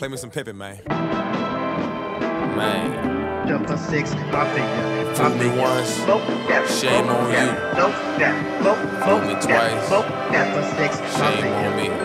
Play me some Pippin, man. Man. Delta 6, my figure. Fool me once, shame on you. Fool me twice, shame on me.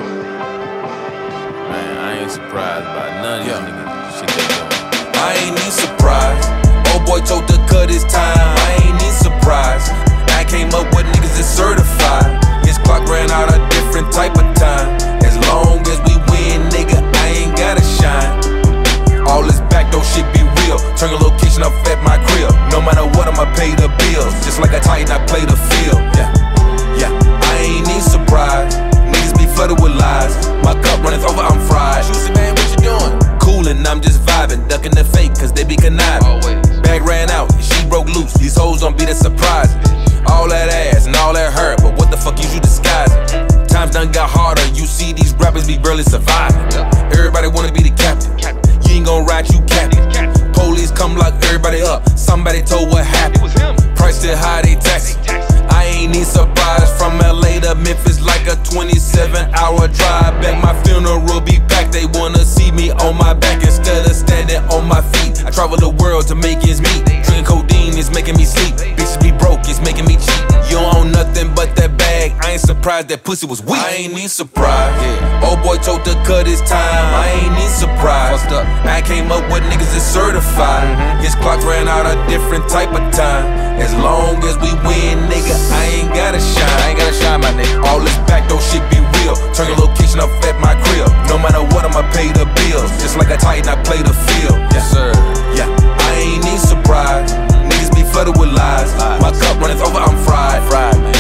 Man, I ain't surprised by none of y'all niggas. Shit they doing. I ain't need surprise. Old boy told to cut his time. I ain't need surprise. I came up with niggas that's certified. His clock ran out a different type of time. As long as we win, nigga, I ain't gotta shine. All this backdoor shit be real. Turn your location up at my crib. No matter what, I'ma pay the bills. Just like a Titan, I play the field. Yeah, I ain't need surprise. Niggas be flooded with lies. My cup runneth over, I'm fried. Juicy man, what you doing? Coolin', I'm just vibing. Ducking the fake, cause they be conniving. Always. Bag ran out, and she broke loose. These hoes don't be that surprising. All that ass and all that hurt, but what the fuck is you disguising? Times done got harder, you see these rappers be barely surviving. Everybody wanna be the captain. You ain't gon' ride, you captain. Police come lock everybody up. Somebody told what happened. Price still high, they tax it. I ain't need surprise. From LA to Memphis like a 27-hour drive back. My funeral be packed. They wanna see me on my back instead of standing on my feet. I travel the world to make ends meet. Drinking codeine is making me sleep. Bitches be broke, it's making me cheap. You don't own nothing but that bag. I ain't surprised that pussy was weak. I ain't need surprise. Old boy told to cut his time. I ain't need surprise. I came up with niggas that's certified. His clock ran out a different type of time. As long as we win, nigga, I ain't gotta shine. I ain't gotta shine, my nigga. All this backdoor shit be real. Turn your location up at my crib. No matter what, I'ma pay the bills. Just like a Titan, I play the field. Yes, sir. Yeah, I ain't need surprise. Niggas be flooded with lies. My cup runneth over, I'm fried. Man.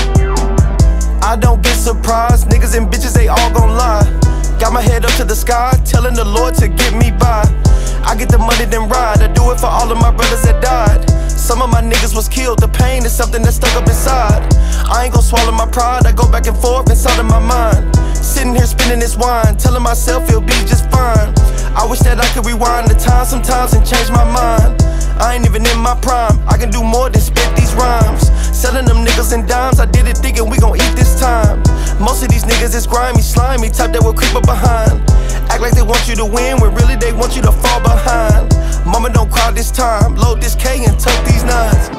I don't get surprised. Niggas and bitches, they all gon' lie. Got my head up to the sky, telling the Lord to get me by. I get the money, then ride. I do it for all of my brothers that died. Some of my niggas was killed. The pain is something that's stuck up inside. I ain't gon' swallow my pride. I go back and forth inside of my mind. Sitting here spinning this wine, telling myself it'll be just fine. I wish that I could rewind the time sometimes and change my mind. I ain't even in my prime. I can do more than spit these rhymes. Selling them niggas and dimes. I did it thinking we gon' eat this time. Most of these niggas is grimy, slimy, type that will creep up behind. Act like they want you to win when really they want you to fall behind. Mama, don't cry this time. Load this K and tuck these nines.